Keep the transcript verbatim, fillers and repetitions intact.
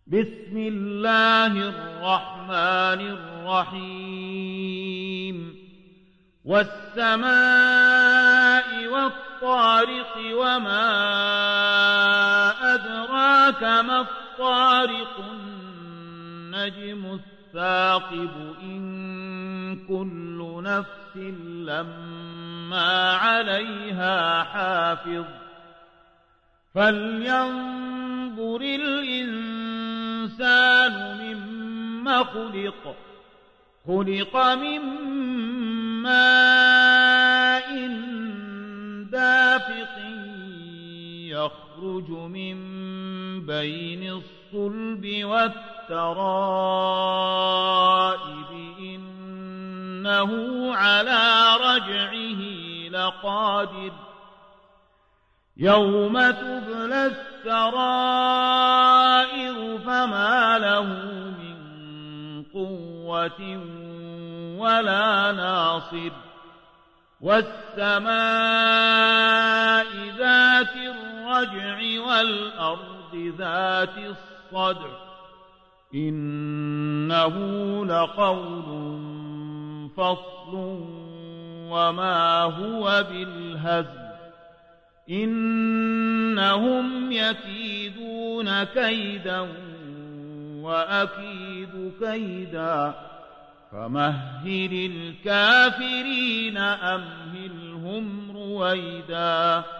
بسم الله الرحمن الرحيم والسماء والطارق وما أدراك ما الطارق النجم الثاقب إن كل نفس لما عليها حافظ فلينظر الإنسان مما خلق خلق من ماء دافق يخرج من بين الصلب والترائب إنه على رجعه لقادر يوم تبلى السرائر فما له من قوة ولا ناصر والسماء ذات الرجع والأرض ذات الصدع إنه لقول فصل وما هو بالهزل إنهم يكيدون كيدا وأكيد كيدا فمهل الكافرين أمهلهم رويدا